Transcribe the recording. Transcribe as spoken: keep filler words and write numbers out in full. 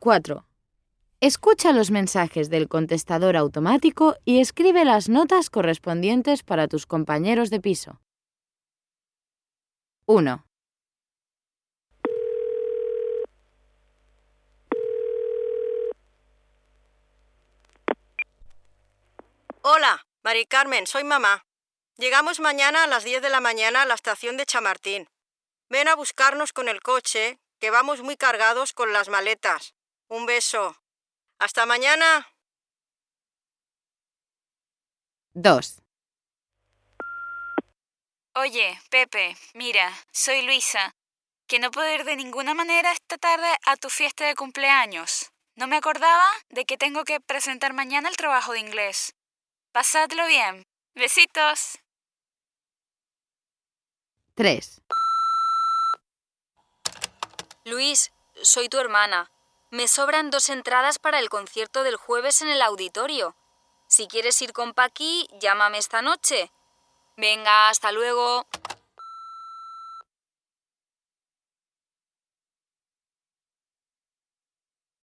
cuatro. Escucha los mensajes del contestador automático y escribe las notas correspondientes para tus compañeros de piso. uno. Hola, Mari Carmen, soy mamá. Llegamos mañana a las diez de la mañana a la estación de Chamartín. Ven a buscarnos con el coche, que vamos muy cargados con las maletas. Un beso. Hasta mañana. dos. Oye, Pepe, mira, soy Luisa, que no puedo ir de ninguna manera esta tarde a tu fiesta de cumpleaños. No me acordaba de que tengo que presentar mañana el trabajo de inglés. Pasadlo bien. Besitos. tres. Luis, soy tu hermana. Me sobran dos entradas para el concierto del jueves en el auditorio. Si quieres ir con Paqui, llámame esta noche. Venga, hasta luego.